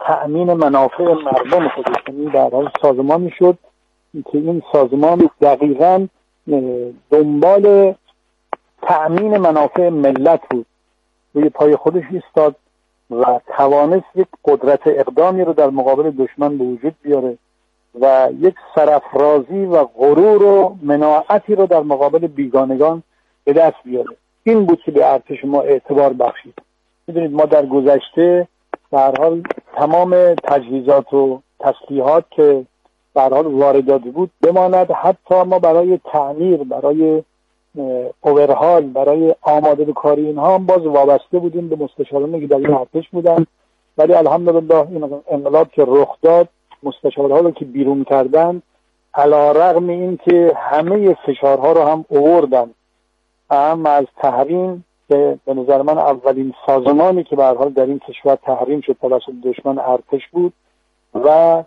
تأمین منافع مردم خودش، یعنی در حال سازمانی شد که این سازمان دقیقاً دنبال تأمین منافع ملت بود، روی پای خودش ایستاد و توانست یک قدرت اقدامی رو در مقابل دشمن به وجود بیاره و یک سرافرازی و غرور و مناعتی رو در مقابل بیگانگان به دست بیاره. این بود که به ارتش ما اعتبار بخشید. میدونید ما در گذشته به هر حال تمام تجهیزات و تسلیحات که به هر حال واردات بود بماند، حتی ما برای تعمیر، برای اوورهال، برای آماده به کاری اینها هم باز وابسته بودیم به مستشارانی که در این ارتش بودن. ولی الحمدلله این انقلاب که رخ داد، مستشارها رو که بیرون کردن، علی‌رغم این که همه فشارها رو هم آوردن، اما از تحریم که به نظر من اولین سازمانی که به هر حال در این کشور تحریم شد توسط دشمن ارتش بود و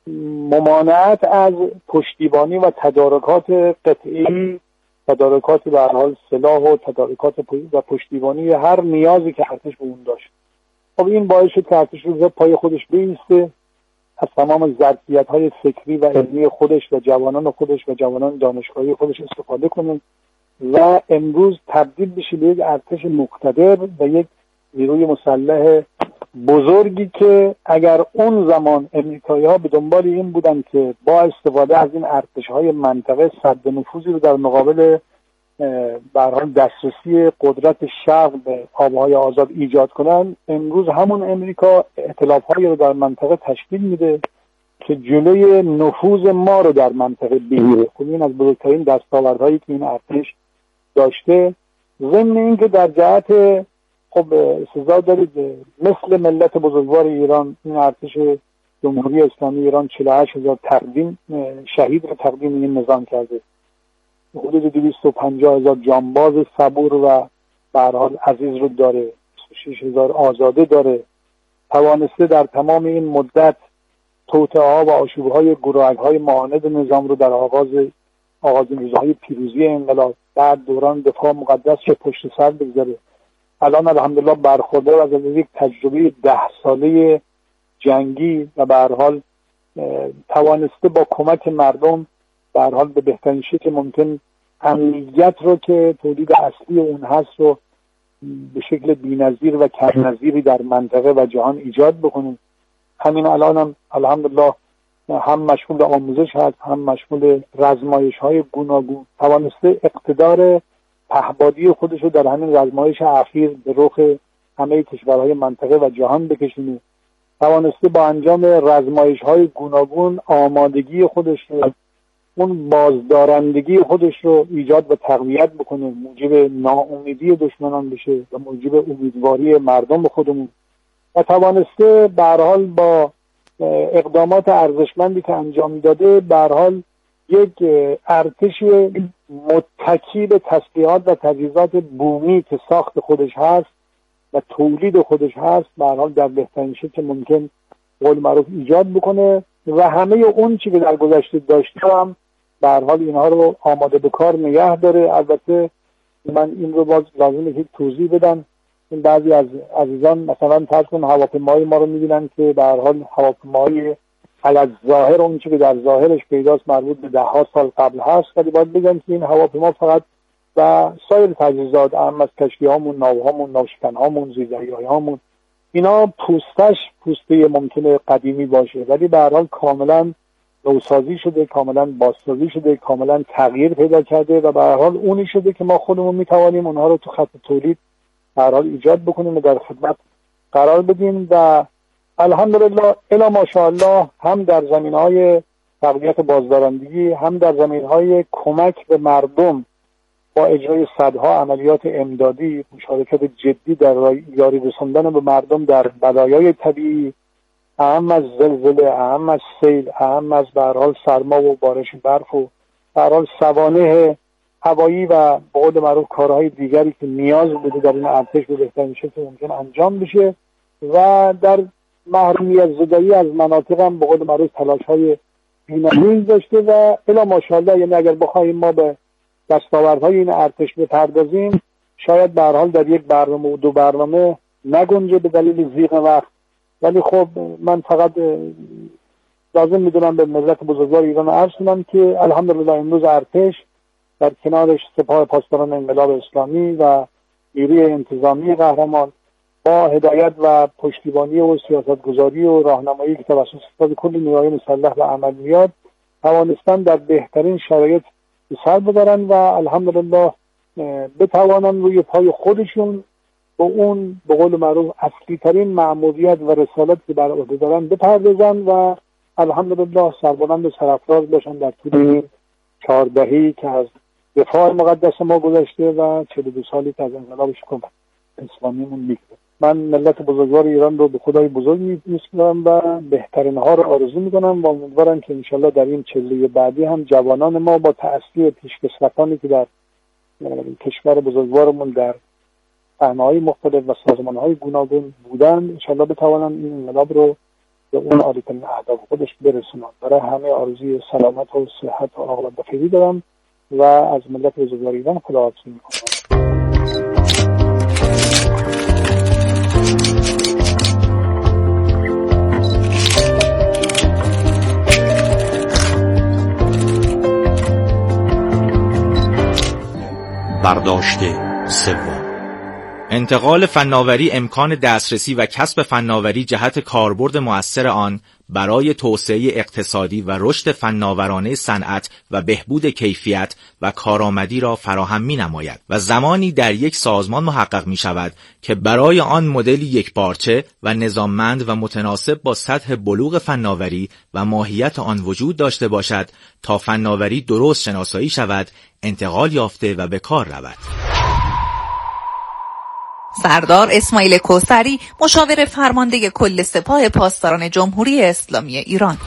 ممانعت از پشتیبانی و تدارکات قطعی، تدارکات به هر حال سلاح و تدارکات و پشتیبانی هر نیازی که ارتش به اون داشت. خب این باعث شد که ارتش رو پای خودش بایسته، از تمام ظرفیت‌های فکری و علمی خودش و جوانان خودش و جوانان دانشگاهی خودش استفاده کنه و امروز تبدیل بشه به یک ارتش مقتدر و یک نیروی مسلح بزرگی که اگر اون زمان امریکایی‌ها به دنبال این بودن که با استفاده از این ارتش‌های منطقه سد نفوذی رو در مقابل به هر حال دسترسی قدرت شرق به آبهای آزاد ایجاد کنن، امروز همون امریکا ائتلاف‌هایی رو در منطقه تشکیل میده که جلوی نفوذ ما رو در منطقه بگیره. خب این از بزرگترین دستاوردهایی که این ارتش داشته. ضمن این که در جهت خب سزا دارید مثل ملت بزرگوار ایران، این ارتش جمهوری اسلامی ایران 48,000 تقدیم شهید رو تقدیم این نظام کرده، حدود 250,000 جانباز صبور و به هر حال عزیز رو داره، 26,000 آزاده داره. توانسته در تمام این مدت توطئه‌ها و آشوب‌های گروه‌های معاند نظام رو در آغاز روزهای پیروزی انقلاب، بعد دوران دفاع مقدس رو پشت سر بگذاره. الان الحمدلله برخوردار از یک تجربه 10 ساله جنگی و به هر حال توانسته با کمک مردم به هر حال به بهترین شکل ممکن امنیت رو که تولید اصلی اون هست رو به شکل بی‌نظیر و کم‌نظیری در منطقه و جهان ایجاد بکنیم. همین الان هم الحمدلله هم مشمول آموزش هست، هم مشمول رزمایش‌های گوناگون. توانسته اقتدار پهپادی خودش رو در همین رزمایش اخیر به رخ همه کشورهای منطقه و جهان بکشونه. توانسته با انجام رزمایش‌های گوناگون آمادگی خودش رو، اون بازدارندگی خودش رو ایجاد و تقویت بکنه، موجب ناامیدی دشمنان بشه و موجب امیدواری مردم به خودمون. و توانسته به هر حال با اقدامات ارزشمندی که انجام داده به هر حال یک ارتش متکی به تسلیحات و تجهیزات بومی که ساخت خودش هست و تولید خودش هست به هر حال در بهترین شکل ممکن قول معروف ایجاد بکنه و همه اون چی که در گذشته داشته هم به هر حال اینها رو آماده به کار نگه داره. البته من این رو باز لازمه که توضیح بدم. این بعضی از عزیزان مثلا فرض کن هواپیمای ما رو می‌بینن که به هر حال هواپیمای علی ظاهر اون چیزی که در ظاهرش پیداست مربوط به 10 سال قبل هست، ولی باید بگم که این هواپیما فقط و سایر تجهیزات اهم از کشتی‌هامون، ناوهامون، ناوشکن‌هامون، زیردریایی‌هامون، اینا پوسته ممکنه قدیمی باشه ولی به هر حال کاملا نوسازی شده، کاملا بازسازی شده، کاملا تغییر پیدا کرده و به هر حال اونی شده که ما خودمون میتوانیم اونها رو تو خط تولید به هر حال ایجاد بکنیم و در خدمت قرار بدیم. و الحمدلله الا ماشاءالله هم در زمینهای تقویت بازدارندگی، هم در زمینهای کمک به مردم با اجرای صدها عملیات امدادی، مشارکت جدی در یاری رساندن به مردم در بلایای طبیعی، اهم از زلزله، اهم از سیل، اهم از به هر حال سرما و بارش برف و به هر حال سوانح هوایی و به قول معروف کارهای دیگری که نیاز بوده در این ارتش به بهترین شکل ممکن انجام بشه و در محرومیت زدایی از مناطق هم به قول معروف تلاش‌های بی‌نظیر داشته و الا ماشاءالله. یعنی اگر بخوایم ما به دستاوردهای این ارتش بپردازیم شاید به هر حال در یک برنامه و دو برنامه نگنجه به دلیل ضیق وقت، ولی خب من فقط لازم میدونم به ملت بزرگوار ایران عرض کنم که الحمدلله امروز ارتش در کنارش سپاه پاسداران انقلاب اسلامی و نیروی انتظامی قهرمان با هدایت و پشتیبانی و سیاستگذاری و راهنمایی که توسط کل نیروهای مسلح و عملیات توانستن در بهترین شرایط سر ببرن و الحمدلله بتوانن روی پای خودشون با اون به قول معروف اصلی ترین مأموریت و رسالت که بر عهده دارن بپردازن و الحمدلله سربلند و سرافراز باشن در طول این 4 دهه‌ای که از دفاع مقدس ما گذشته و 42 سالی که از انقلاب شکوه اسلامیمون میگذره. من ملت بزرگوار ایران رو به خدای بزرگ میسپارم و بهترین ها رو آرزو میکنم و امیدوارم که انشالله در این چله بعدی هم جوانان ما با تأثیر پیشکسوتانی که در کشور بزرگوارمون در صحنه‌های مختلف و سازمان‌های گوناگون بودن انشالله بتوانن این انقلاب رو به اون عالی‌ترین اهداف خودش برسونن. برای همه آرزوی سلامت و صحت و عاقبت بخیری دارم و از ملت بزرگوار ایران خداحافظی میکنم. برداشت سوم. انتقال فناوری امکان دسترسی و کسب فناوری جهت کاربرد مؤثر آن برای توسعه اقتصادی و رشد فناورانه صنعت و بهبود کیفیت و کارآمدی را فراهم می‌نماید و زمانی در یک سازمان محقق می‌شود که برای آن مدلی یکپارچه و نظاممند و متناسب با سطح بلوغ فناوری و ماهیت آن وجود داشته باشد تا فناوری درست شناسایی شود، انتقال یافته و به کار رود. سردار اسماعیل کوثری، مشاور فرمانده کل سپاه پاسداران جمهوری اسلامی ایران.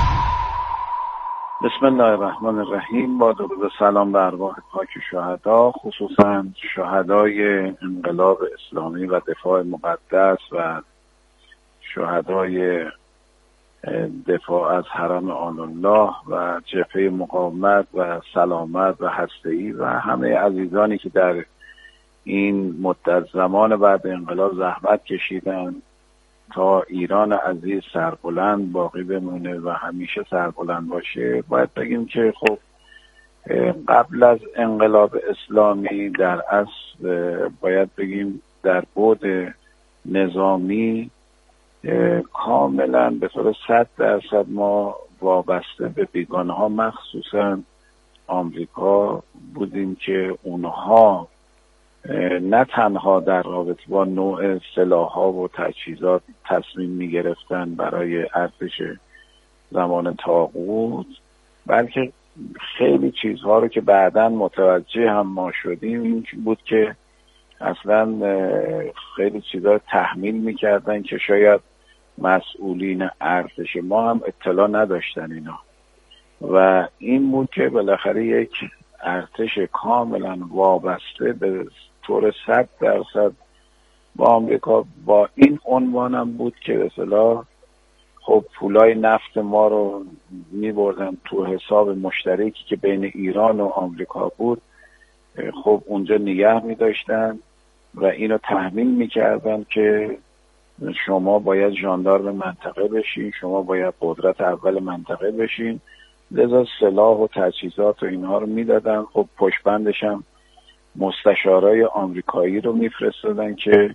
بسم الله الرحمن الرحیم. با درود و سلام به ارواح پاک شهدا، خصوصا شهدای انقلاب اسلامی و دفاع مقدس و شهدای دفاع از حرم آل الله و جبهه مقاومت و سلامت و هسته‌ای و همه عزیزانی که در این مدت زمان بعد انقلاب زحمت کشیدن تا ایران عزیز سربلند باقی بمونه و همیشه سربلند باشه. باید بگیم که خب قبل از انقلاب اسلامی در اصل باید بگیم در بعد نظامی کاملا به طور 100% ما وابسته به بیگانه ها مخصوصا آمریکا بودیم که اونها نه تنها در رابطه با نوع سلاح‌ها و تجهیزات تصمیم می‌گرفتن برای ارتش زمان طاغوت، بلکه خیلی چیزها رو که بعداً متوجه هم ما شدیم این بود که اصلاً خیلی چیزها رو تحمیل می‌کردن که شاید مسئولین ارتش ما هم اطلاع نداشتن اینا، و این بود که بالاخره یک ارتش کاملا وابسته به طور 100% با آمریکا با این عنوانم بود که به اصطلاح خب پولای نفت ما رو می‌بردن تو حساب مشترکی که بین ایران و آمریکا بود، خب اونجا نگه می‌داشتن و اینو تحمیل می‌کردن که شما باید ژاندارم منطقه بشین، شما باید قدرت اول منطقه بشین، لذا سلاح و تجهیزات و اینها رو میدادن. خب پشتبندش هم مستشارای آمریکایی رو میفرستادن که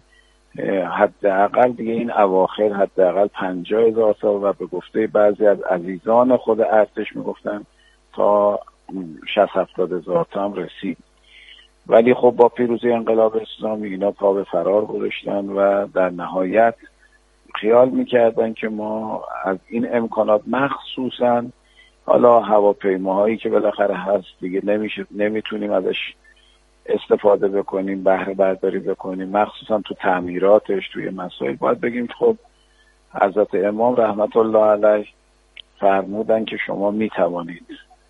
حداقل دیگه این اواخر حداقل 50,000 تا و به گفته بعضی از عزیزان خود ارتش میگفتن تا 60-70,000 تا هم رسید. ولی خب با پیروزی انقلاب اسلامی اینا پا به فرار گذاشتن و در نهایت خیال میکردن که ما از این امکانات مخصوصاً حالا هواپیماهایی که بالاخره هست دیگه نمیتونیم ازش استفاده بکنیم، بهره برداری بکنیم، مخصوصا تو تعمیراتش توی مسائل. باید بگیم خب حضرت امام رحمت الله علیه فرمودن که شما میتوانید،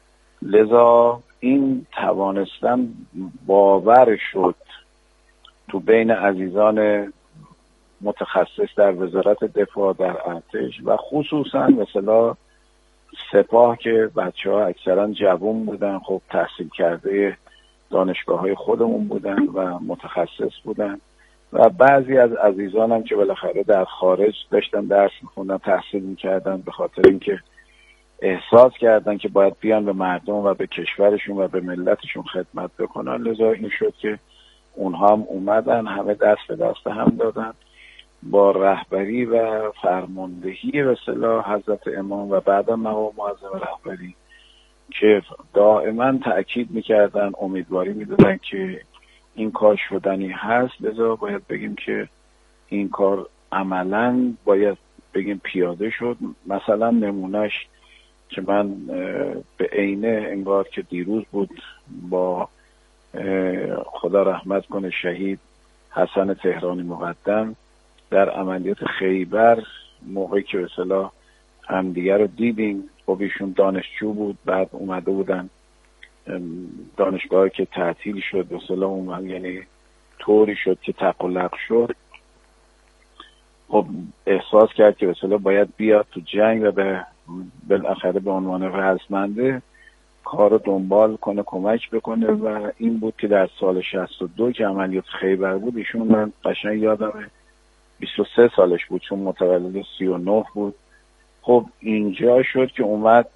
لذا این توانستن باور شد تو بین عزیزان متخصص در وزارت دفاع در ارتش و خصوصا مثلا سپاه که بچه‌ها اکثرا جوان بودن، خب تحصیل کرده دانشگاه‌های خودمون بودن و متخصص بودن و بعضی از عزیزانم که بالاخره در خارج داشتن درس میخوندن، تحصیل میکردن، به خاطر اینکه احساس کردن که باید بیان به مردم و به کشورشون و به ملتشون خدمت بکنن، لذا این شد که اونها هم اومدن، همه دست به دست هم دادن با رهبری و فرماندهی به اصطلاح حضرت امام و بعدم مقام معظم رهبری که دائما تأکید میکردن، امیدواری میدادن که این کار شدنی هست. لذا باید بگیم که این کار عملاً باید بگیم پیاده شد. مثلا نمونهش که من به عینه انگار که دیروز بود با خدا رحمت کنه شهید حسن تهرانی مقدم در عملیات خیبر، موقعی که به اصطلاح همدیگه رو دیدیم، خب ایشون دانشجو بود، بعد اومده بودن دانشگاهی که تعطیل شد به اصطلاح اومد، یعنی طوری شد که تقلق شد، خب احساس کرد که به اصطلاح باید بیاد تو جنگ و بالاخره به عنوان رزمنده کار رو دنبال کنه، کمک بکنه. و این بود که در سال 62 که عملیات خیبر بود، ایشون من قشنگ یادمه 23 سالش بود چون متولد 39 بود. خب اینجا شد که اومد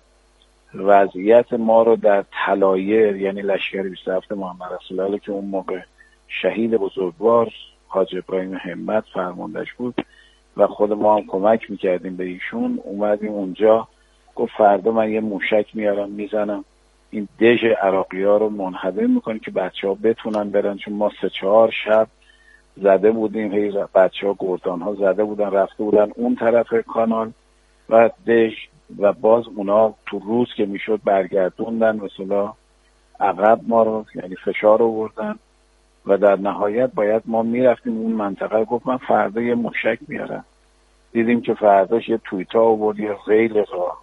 وضعیت ما رو در طلایر، یعنی لشکر 27 محمد رسول الله که اون موقع شهید بزرگوار حاج ابراهیم همت فرماندهش بود و خود ما هم کمک میکردیم به ایشون، اومدیم اونجا، گفت فردا من یه موشک میارم میزنم این دژ عراقی ها رو منهدم میکنه که بچه ها بتونن برن، چون ما 3-4 شب زده بودیم، هی بچه ها گردان ها زده بودن رفته بودن اون طرف کانال و دژ و باز اونا تو روز که میشد برگردوندن مثلا عقب ما رو، یعنی فشار آوردن و در نهایت باید ما میرفتیم اون منطقه. گفت من فردا یه موشک میارم. دیدیم که فرداش یه تویتا آورد، یه ریل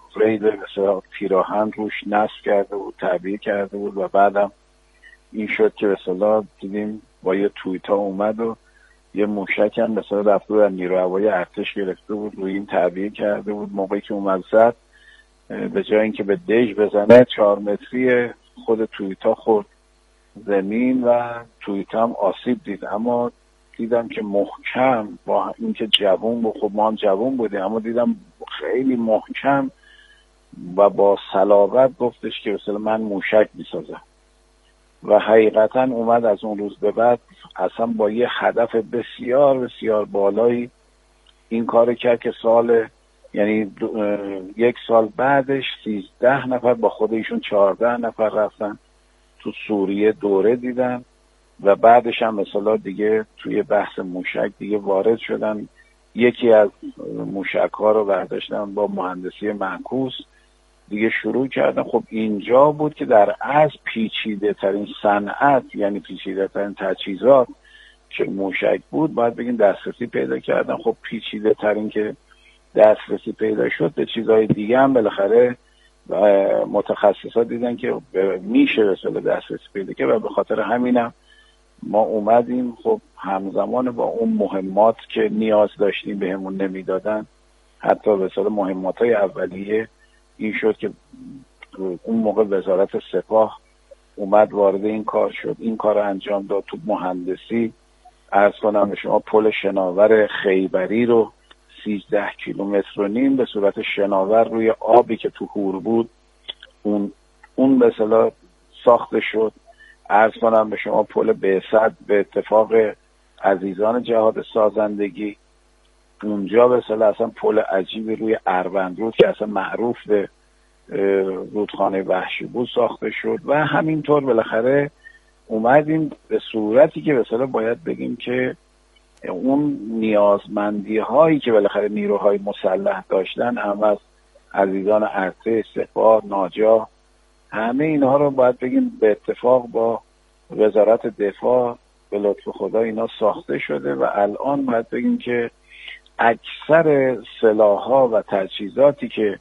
مثلا پیراهن روش نصب کرده بود، تعبیه کرده بود و بعدم این شد که مثلا دیدیم با یه تویتا اومد و یه موشک هم مثلا رفته بود نیروی هوایی ارتش گرفته بود، روی این تعبیه کرده بود. موقعی که اومد زد، به جای اینکه به دژ بزنه 4 متری خود تویتا خورد زمین و تویتا هم آسیب دید. اما دیدم که محکم، با اینکه جوون بود، خب ما هم جوون بودیم، اما دیدم خیلی محکم و با صلابت گفتش که مثلا من موشک میسازم و حقیقتا اومد از اون روز به بعد اصلا با یه هدف بسیار بسیار بالایی این کار کرد که یعنی 1 سال بعدش 13 نفر با خودشون 14 نفر رفتن تو سوریه دوره دیدن و بعدش هم مثلا دیگه توی بحث موشک دیگه وارد شدن. یکی از موشک ها رو برداشتن با مهندسی معکوس دیگه شروع کردن. خب اینجا بود که در از پیچیده ترین صنعت، یعنی پیچیده ترین تجهیزات که موشک بود، باید بگیم دسترسی پیدا کردن. خب پیچیده ترین که دسترسی پیدا شد به چیزهای دیگه هم بالاخره متخصصات دیدن که میشه رساله دسترسی پیدا کرد و به خاطر همینم ما اومدیم. خب همزمان با اون مهمات که نیاز داشتیم بهمون نمیدادن، حتی به اصطلاح مهمات‌های اولیه، این شد که اون موقع وزارت سپاه اومد وارد این کار شد، این کار رو انجام داد. تو مهندسی عرض کنم به شما پل شناور خیبری رو 13 کیلومتر و نیم به صورت شناور روی آبی که تو هور بود اون به اصطلاح ساخته شد. عرض کنم به شما پل بعثت به اتفاق عزیزان جهاد سازندگی، اونجا به اصطلاح اصلا پل عجیبی روی اروند رود که اصلا معروف به رودخانه وحشی بود ساخته شد و همینطور بالاخره اومدیم به صورتی که به اصطلاح باید بگیم که اون نیازمندی هایی که بالاخره نیروهای مسلح داشتن، هم از عزیزان ارتش، سپاه، ناجا، همه اینها رو باید بگیم به اتفاق با وزارت دفاع به لطف خدا اینا ساخته شده و الان باید بگیم که اکثر سلاح‌ها و تجهیزاتی که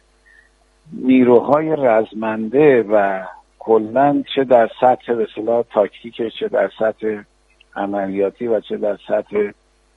نیروهای رزمنده و کلاً چه در سطح به اصطلاح تاکتیکش، چه در سطح عملیاتی و چه در سطح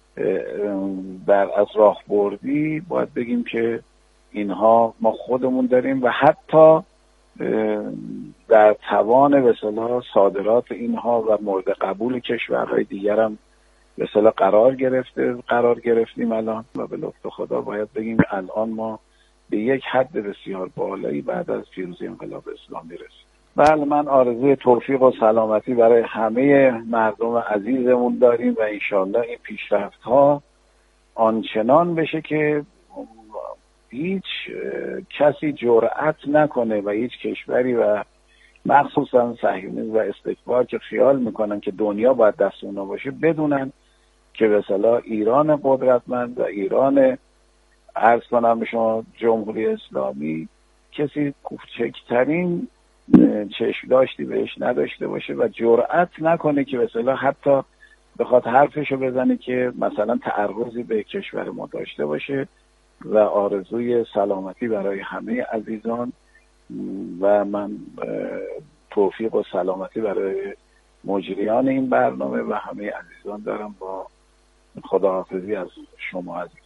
از راهبردی، باید بگیم که اینها ما خودمون داریم و حتی در توان به اصطلاح صادرات اینها و مورد قبول کشورهای دیگر هم به اصطلاح قرار گرفتیم الان و به لطف خدا باید بگیم الان ما به یک حد بسیار بالایی بعد از پیروزی انقلاب اسلامی رسید. بله، من آرزوی توفیق و سلامتی برای همه مردم عزیزمون داریم و انشالله این پیشرفت ها آنچنان بشه که هیچ کسی جرأت نکنه و هیچ کشوری و مخصوصا صهیونیسم و استکبار که خیال میکنن که دنیا باید دست اونا باشه، بدونن که به اصطلاح ایران قدرتمند و ایران عرض کنم به شما جمهوری اسلامی کسی کوچکترین چشم داشتی بهش نداشته باشه و جرأت نکنه که به اصطلاح حتی بخواد حرفشو بزنه که مثلا تعرضی به کشور ما داشته باشه. و آرزوی سلامتی برای همه عزیزان و من توفیق و سلامتی برای مجریان این برنامه و همه عزیزان دارم. با خداحافظی از شما عزیز.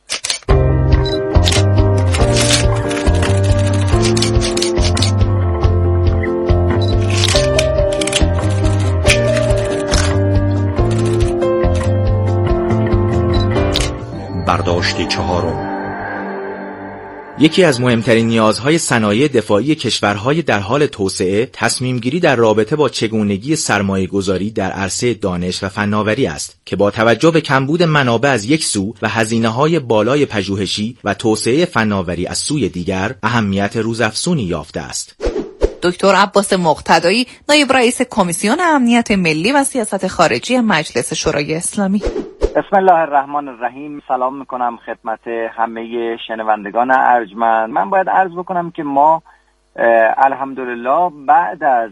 برداشت چهارم. یکی از مهمترین نیازهای صنایع دفاعی کشورهای در حال توسعه، تصمیمگیری در رابطه با چگونگی سرمایه‌گذاری در عرصه دانش و فناوری است که با توجه به کمبود منابع از یک سو و هزینه‌های بالای پژوهشی و توسعه فناوری از سوی دیگر، اهمیت روزافزونی یافته است. دکتر عباس مقتدایی، نایب رئیس کمیسیون امنیت ملی و سیاست خارجی مجلس شورای اسلامی. بسم الله الرحمن الرحیم. سلام میکنم خدمت همه شنوندگان ارجمند. من باید عرض بکنم که ما الحمدلله بعد از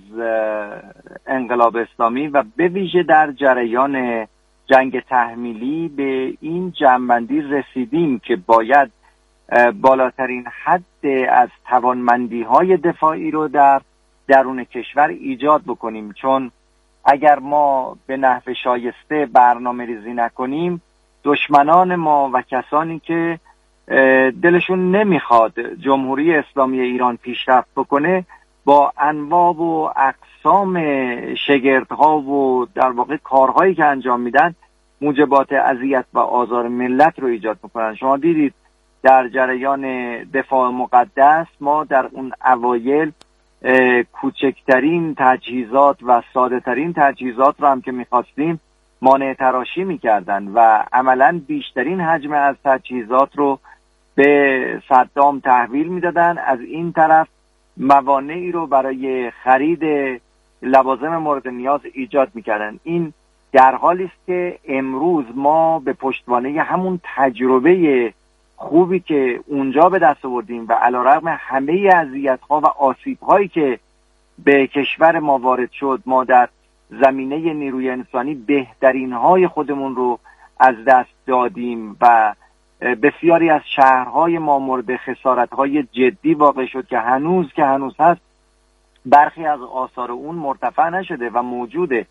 انقلاب اسلامی و به ویژه در جریان جنگ تحمیلی به این جمع‌بندی رسیدیم که باید بالاترین حد از توانمندی‌های دفاعی رو در درون کشور ایجاد بکنیم، چون اگر ما به نحو شایسته برنامه ریزی نکنیم، دشمنان ما و کسانی که دلشون نمیخواد جمهوری اسلامی ایران پیشرفت بکنه با انواع و اقسام شگردها و در واقع کارهایی که انجام میدن موجبات اذیت و آزار ملت رو ایجاد میکنن. شما دیدید در جریان دفاع مقدس ما در اون اوایل کوچکترین تجهیزات و ساده ترین تجهیزات رو هم که میخواستیم مانع تراشی میکردن و عملا بیشترین حجم از تجهیزات رو به صدام تحویل میدادن. از این طرف موانعی رو برای خرید لوازم مورد نیاز ایجاد میکردن. این در حالی است که امروز ما به پشتوانه همون تجربه خوبی که اونجا به دست آوردیم و علیرغم همه اذیت‌ها و آسیب‌هایی که به کشور ما وارد شد، ما در زمینه نیروی انسانی بهترین‌های خودمون رو از دست دادیم و بسیاری از شهرهای ما مورد خسارت‌های جدی واقع شد که هنوز هست برخی از آثار اون مرتفع نشده و موجوده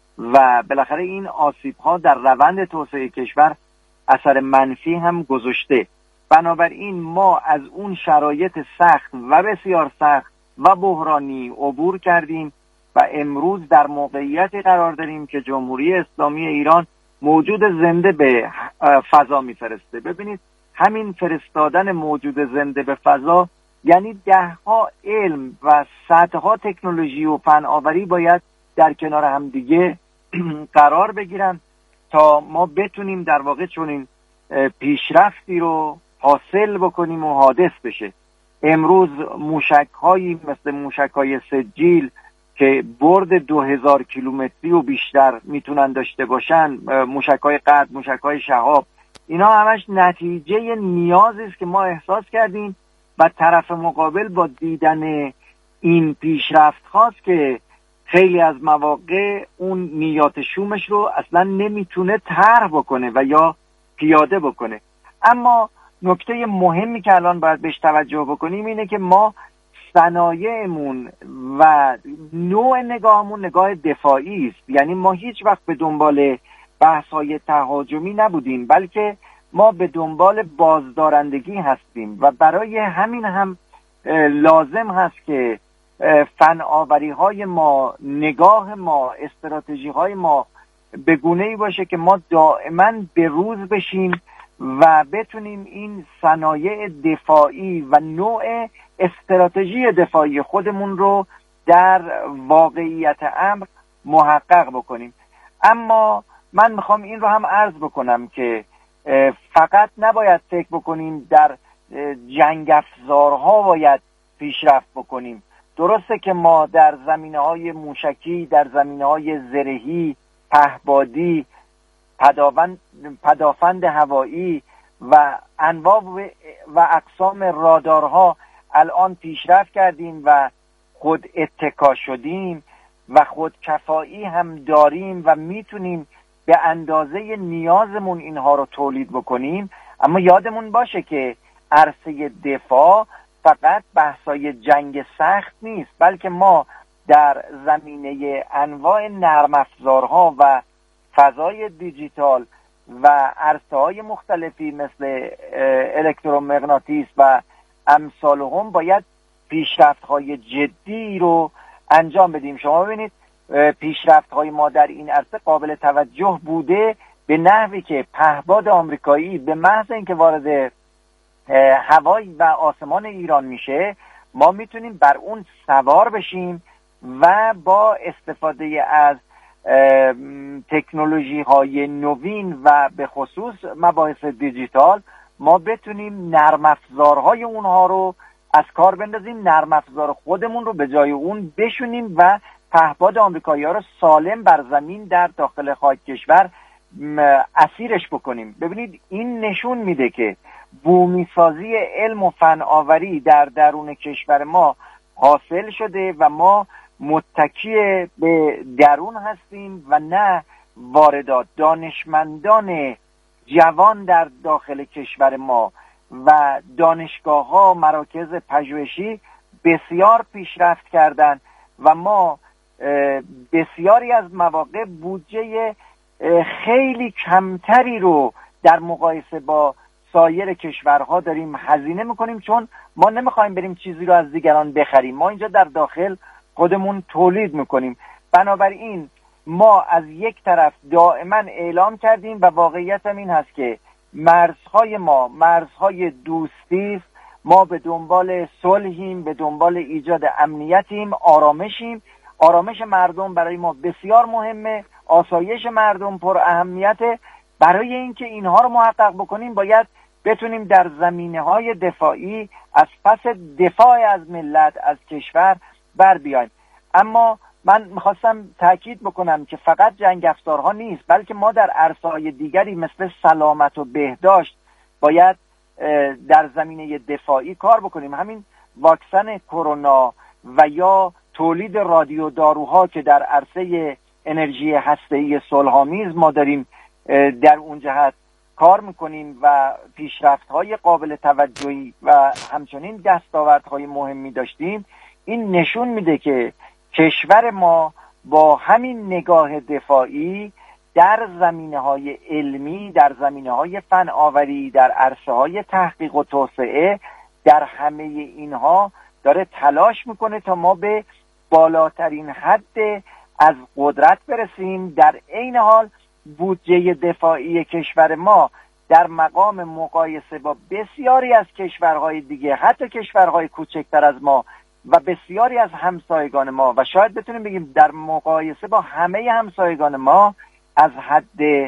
و بالاخره این آسیب‌ها در روند توسعه کشور اثر منفی هم گذاشته. بنابراین ما از اون شرایط سخت و بسیار سخت و بحرانی عبور کردیم و امروز در موقعیتی قرار داریم که جمهوری اسلامی ایران موجود زنده به فضا میفرسته. ببینید همین فرستادن موجود زنده به فضا یعنی دهها علم و صدها تکنولوژی و فناوری باید در کنار هم دیگه قرار بگیرن تا ما بتونیم در واقع چنین پیشرفتی رو حاصل بکنیم و حادث بشه. امروز موشک‌هایی مثل موشک‌های سجیل که برد 2000 کیلومتری و بیشتر میتونن داشته باشن، موشک‌های قد، موشک‌های شهاب، اینا همش نتیجه نیازی است که ما احساس کردیم و طرف مقابل با دیدن این پیشرفت خواست که خیلی از مواقع اون نیات شومش رو اصلا نمیتونه طرح بکنه و یا پیاده بکنه. اما نکته مهمی که الان باید بهش توجه بکنیم اینه که ما صنایعمون و نوع نگاهمون نگاه دفاعی است. یعنی ما هیچ وقت به دنبال بحث‌های تهاجمی نبودیم، بلکه ما به دنبال بازدارندگی هستیم و برای همین هم لازم هست که فناوری‌های ما، نگاه ما، استراتژی‌های ما به گونه‌ای باشه که ما دائما به روز بشیم و بتونیم این صنایع دفاعی و نوع استراتژی دفاعی خودمون رو در واقعیت امر محقق بکنیم. اما من میخوام این رو هم عرض بکنم که فقط نباید فکر بکنیم در جنگ افزارها باید پیشرفت بکنیم. درسته که ما در زمینه‌های موشکی، در زمینه‌های زرهی، پهپادی، پدافند هوایی و انواع و اقسام رادارها الان پیشرفت کردیم و خود اتکا شدیم و خود کفایی هم داریم و میتونیم به اندازه نیازمون اینها رو تولید بکنیم. اما یادمون باشه که عرصه دفاع فقط بحثای جنگ سخت نیست، بلکه ما در زمینه انواع نرم افزارها و فضای دیجیتال و عرصه‌های مختلفی مثل الکترومغناطیس و امثالهم باید پیشرفت‌های جدی رو انجام بدیم. شما ببینید پیشرفت‌های ما در این عرصه قابل توجه بوده به نحوی که پهپاد آمریکایی به محض اینکه وارد هوای و آسمان ایران میشه ما میتونیم بر اون سوار بشیم و با استفاده از تکنولوژی های نوین و به خصوص مباحث دیجیتال ما بتونیم نرم افزارهای اونها رو از کار بندازیم، نرم افزار خودمون رو به جای اون بشونیم و پهپاد آمریکایی‌ها رو سالم بر زمین در داخل خاک کشور اسیرش بکنیم. ببینید این نشون میده که بومی سازی علم و فناوری در درون کشور ما حاصل شده و ما متکی به درون هستیم و نه واردات. دانشمندان جوان در داخل کشور ما و دانشگاه‌ها، مراکز پژوهشی بسیار پیشرفت کردند و ما بسیاری از مواقع بودجه خیلی کمتری رو در مقایسه با سایر کشورها داریم هزینه میکنیم، چون ما نمیخوایم بریم چیزی رو از دیگران بخریم. ما اینجا در داخل خودمون تولید میکنیم. بنابراین ما از یک طرف دائما اعلام کردیم و واقعیت هم این هست که مرزهای ما مرزهای دوستی، ما به دنبال صلحیم، به دنبال ایجاد امنیتیم، آرامشیم. آرامش مردم برای ما بسیار مهمه، آسایش مردم پر اهمیته. برای اینکه اینها رو محقق بکنیم باید بتونیم در زمینه‌های دفاعی از پس دفاع از ملت، از کشور بر بیایم. اما من میخواستم تاکید بکنم که فقط جنگ افزارها نیست، بلکه ما در عرصه‌های دیگری مثل سلامت و بهداشت باید در زمینه دفاعی کار بکنیم. همین واکسن کرونا و یا تولید رادیو داروها که در عرصه انرژی هسته‌ای صلح‌آمیز ما داریم در اون جهت کار میکنیم و پیشرفت‌های قابل توجهی و همچنین دستاوردهای مهمی داشتیم. این نشون میده که کشور ما با همین نگاه دفاعی در زمینه‌های علمی، در زمینه‌های فناوری، در عرصه‌های تحقیق و توسعه، در همه اینها داره تلاش میکنه تا ما به بالاترین حد از قدرت برسیم. در عین حال بودجه دفاعی کشور ما در مقام مقایسه با بسیاری از کشورهای دیگه، حتی کشورهای کوچکتر از ما و بسیاری از همسایگان ما و شاید بتونیم بگیم در مقایسه با همه همسایگان ما از حد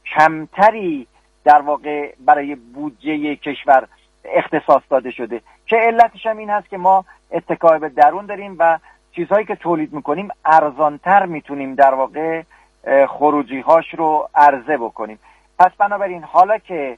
کمتری در واقع برای بودجه کشور اختصاص داده شده، که علتش هم این هست که ما اتکای به درون داریم و چیزهایی که تولید میکنیم ارزانتر میتونیم در واقع خروجیهاش رو عرضه بکنیم. پس بنابراین حالا که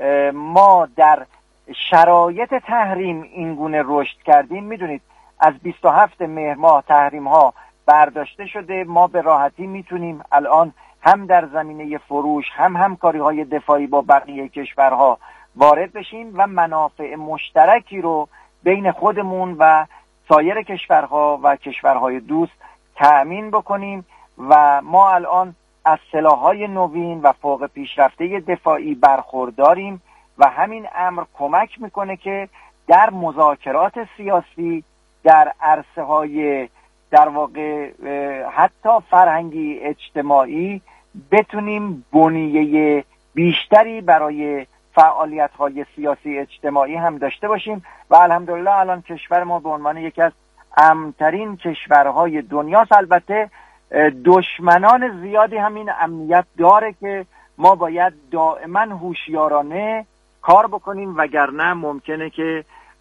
ما در شرایط تحریم اینگونه رشد کردیم، میدونید از 27 مهر ماه تحریم ها برداشته شده، ما به راحتی میتونیم الان هم در زمینه فروش هم همکاری های دفاعی با بقیه کشورها وارد بشیم و منافع مشترکی رو بین خودمون و سایر کشورها و کشورهای دوست تأمین بکنیم و ما الان از سلاح‌های نوین و فوق پیشرفته دفاعی برخورداریم و همین امر کمک میکنه که در مذاکرات سیاسی در عرصه‌های در واقع حتی فرهنگی اجتماعی بتونیم بنیه بیشتری برای فعالیت‌های سیاسی اجتماعی هم داشته باشیم و الحمدلله الان کشور ما به عنوان یکی از امن‌ترین کشورهای دنیاست. البته دشمنان زیادی هم این امنیت داره که ما باید دائما هوشیارانه کار بکنیم، وگرنه ممکنه که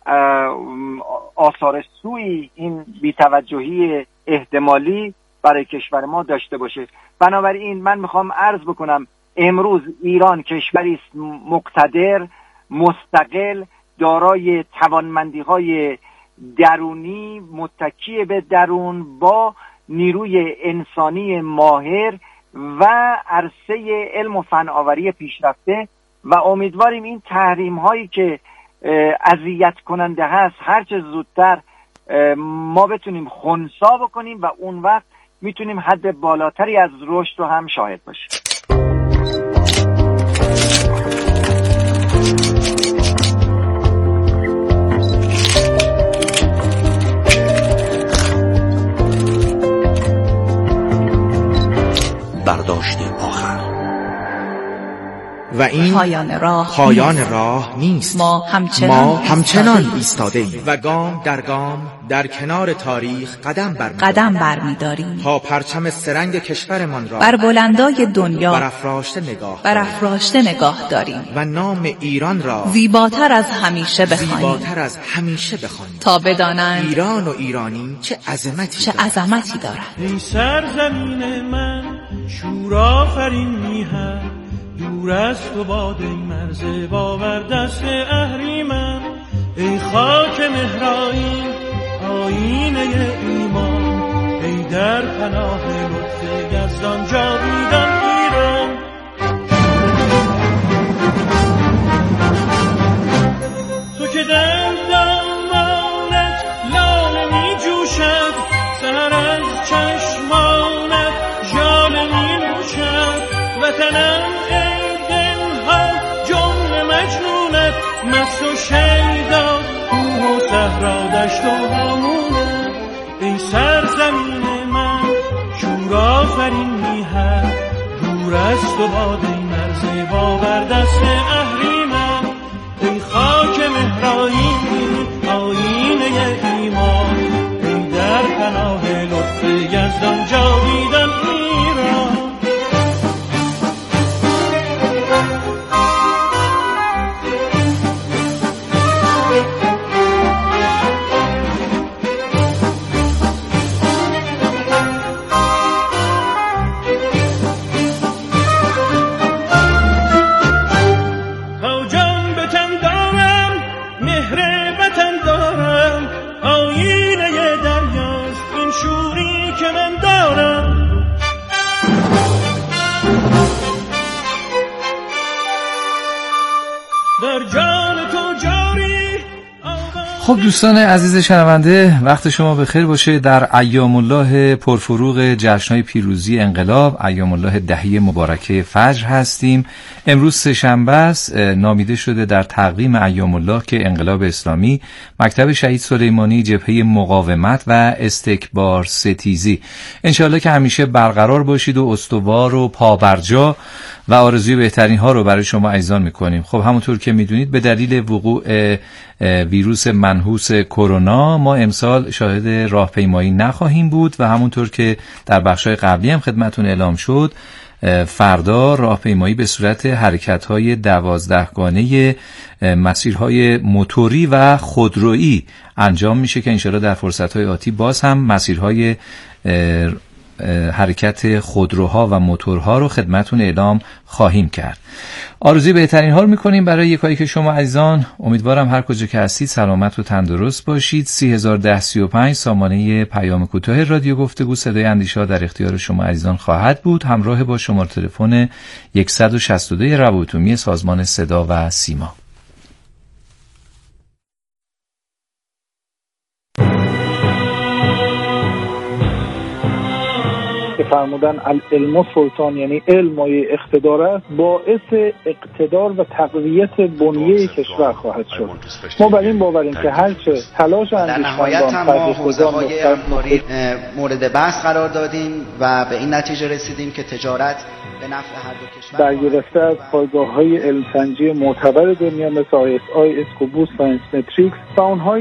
آثار سوی این بی‌توجهی احتمالی برای کشور ما داشته باشه. بنابراین من میخوام عرض بکنم امروز ایران کشوری است مقتدر، مستقل، دارای توانمندی‌های درونی، متکی به درون، با نیروی انسانی ماهر و عرصه علم و فناوری پیشرفته و امیدواریم این تحریم هایی که اذیت کننده هست هرچه زودتر ما بتونیم خنثی بکنیم و اون وقت میتونیم حد بالاتری از رشد رو هم شاهد باشیم. برداشت آخر و این پایان راه نیست. ما همچنان ایستاده ایم و گام در گام در کنار تاریخ قدم برمی‌داریم تا پرچم سرنگ کشورمان را بر بلندای دنیا برافراشته نگاه داریم و نام ایران را زیباتر از همیشه بخوانیم تا بدانند ایران و ایرانی چه عظمتی دارد. ای سرزمین من شور آفرین می‌ها، دور از تو باد ای مرز باور دست اهریمن، ای خاک مهرائین آیینه ایمان، ای در پناه لطف یزدان جاویدان ایران. تو که در دامانت لاله می جوشد، سحر از چشمانت ژاله می نوشد، وطنم ای دلها جمله مجنونت، مست و شیدا کوه و صحرا دشت و هامونت. ای سرزمین من شور آفرین می‌ها، دور از تو باد ای مرز باور دست اهریمن، ای خاک مهرائین آیینه ایمان، ای در پناه لطف یزدان جاویدان ایران. خب دوستان عزیز شنونده، وقت شما بخیر باشه. در ایام الله پرفروغ جشن‌های پیروزی انقلاب، ایام الله دهی مبارکه فجر هستیم. امروز سه‌شنبه است، نامیده شده در تقویم ایام الله که انقلاب اسلامی، مکتب شهید سلیمانی، جبهه مقاومت و استکبار ستیزی. انشالله که همیشه برقرار باشید و استوار و پابرجا و آرزوی بهترین ها رو برای شما عزیزان میکنیم. خب همونطور که میدونید به دلیل وقوع ویروس منحوس کرونا ما امسال شاهد راهپیمایی نخواهیم بود و همونطور که در بخشای قبلی هم خدمتون اعلام شد، فردا راهپیمایی به صورت حرکت‌های 12 گانه مسیرهای موتوری و خودرویی انجام میشه که انشالله در فرصت‌های آتی باز هم مسیرهای حرکت خودروها و موتورها رو خدمتون اعلام خواهیم کرد. آرزوی بهترین ها رو میکنیم برای یکایی که شما عزیزان. امیدوارم هر کجا که هستید سلامت و تندرست باشید. 301035 سامانه پیام کوتاه رادیو گفتگو صدای اندیشه در اختیار شما عزیزان خواهد بود، همراه با شماره تلفن 162 روابط عمومی سازمان صدا و سیما. که فرمودن العلم سلطان، یعنی علم مایه اقتدار است، باعث اقتدار و تقویت بنیه کشور خواهد شد. ما بر این باوریم که هرچه تلاش اندیشمندان، فرهیختگان مورد بحث قرار دادیم و به این نتیجه رسیدیم که تجارت به نفع هر دو کشور برگرفته از پایگاه‌های علم سنجی معتبر دنیا مثل ISI، اسکوبوس و ساینس متریکس و اونها